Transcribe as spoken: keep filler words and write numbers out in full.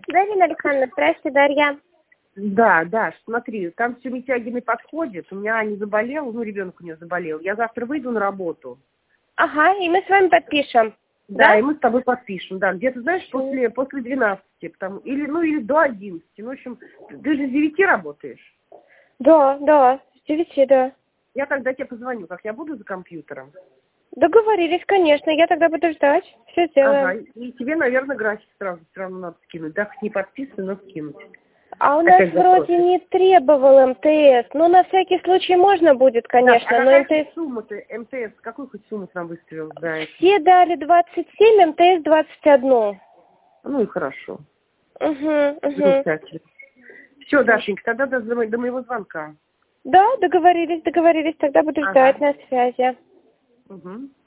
Дарья Александровна, здравствуйте, Дарья. Да, да, смотри, там все Митягины подходит, у меня Аня заболела, ну, ребенок у нее заболел. Я завтра выйду на работу. Ага, и мы с вами подпишем. Да, Да? и мы с тобой подпишем, да, где-то, знаешь, после, после двенадцати, потому, или, ну, или до одиннадцати, ну, в общем, ты же с девяти работаешь? Да, да, с девяти, да. Я тогда тебе позвоню, как я буду за компьютером. Договорились, конечно, я тогда буду ждать, все сделаем. Ага, и тебе, наверное, график сразу все равно надо скинуть, да, хоть не подписан, но скинуть. А у нас Опять вроде запросишь. не требовал МТС, но на всякий случай можно будет, конечно, Так, а но какая МТС... хоть сумма ты, МТС, какую хоть сумму там выставил за это? Все дали двадцать семь, МТС двадцать один. Ну и хорошо. Угу, угу. Замечательно. Все, Дашенька, тогда до, до мо- до моего звонка. Да, договорились, договорились, тогда буду Ага. ждать на связи. Угу.